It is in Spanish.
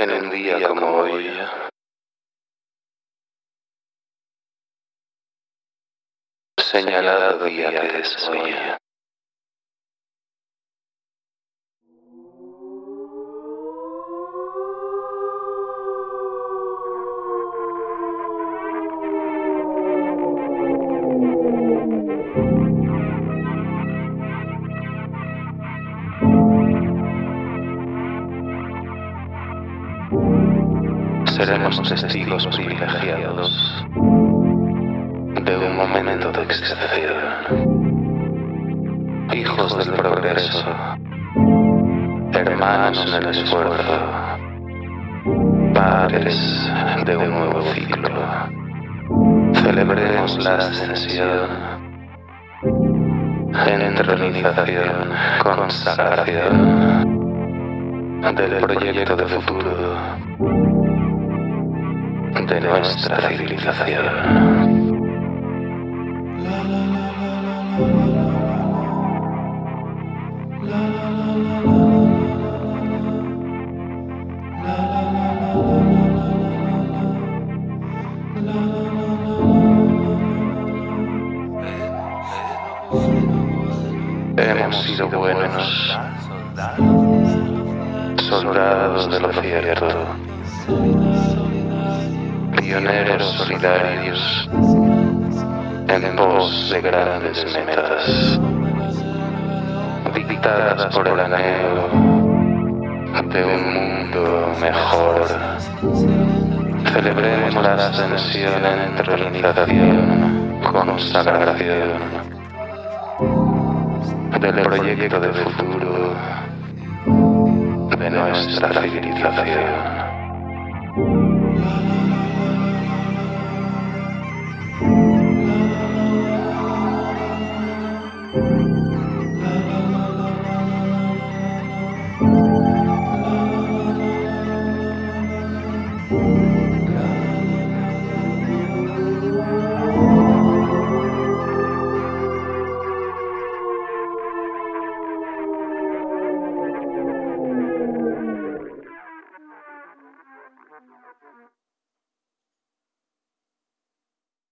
En un día como hoy, señalado día que es hoy, seremos testigos privilegiados de un momento de excepción. Hijos del progreso, hermanos en el esfuerzo, padres de un nuevo ciclo. Celebremos la ascensión, entronización, consagración del proyecto de futuro de nuestra civilización. Hemos sido buenos, soldados de lo cierto, pioneros solidarios en pos de grandes metas, dictadas por el anhelo de un mundo mejor. Celebremos la ascensión, entronización, consagración del proyecto de futuro de nuestra civilización.